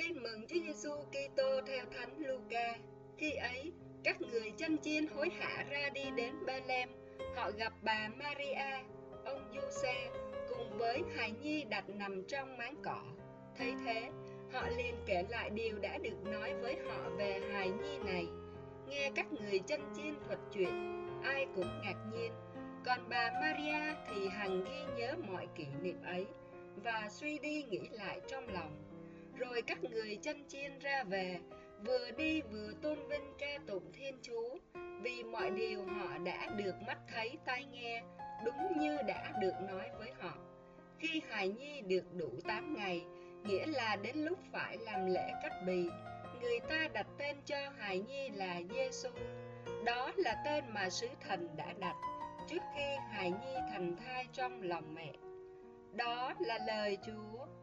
Tin mừng Chúa Giêsu Kitô theo Thánh Luca. Khi ấy, các người chăn chiên hối hả ra đi đến Bê-lem. Họ gặp bà Maria, ông Giuse cùng với hài nhi đặt nằm trong máng cỏ. Thấy thế, họ liền kể lại điều đã được nói với họ về hài nhi này. Nghe các người chăn chiên thuật chuyện, ai cũng ngạc nhiên. Còn bà Maria thì hằng ghi nhớ mọi kỷ niệm ấy và suy đi nghĩ lại trong lòng. Rồi các người chăn chiên ra về, vừa đi vừa tôn vinh ca tụng Thiên Chúa, vì mọi điều họ đã được mắt thấy tai nghe, đúng như đã được nói với họ. Khi hài nhi được đủ 8 ngày, nghĩa là đến lúc phải làm lễ cắt bì, người ta đặt tên cho hài nhi là Giêsu. Đó là tên mà sứ thần đã đặt trước khi hài nhi thành thai trong lòng mẹ. Đó là lời Chúa.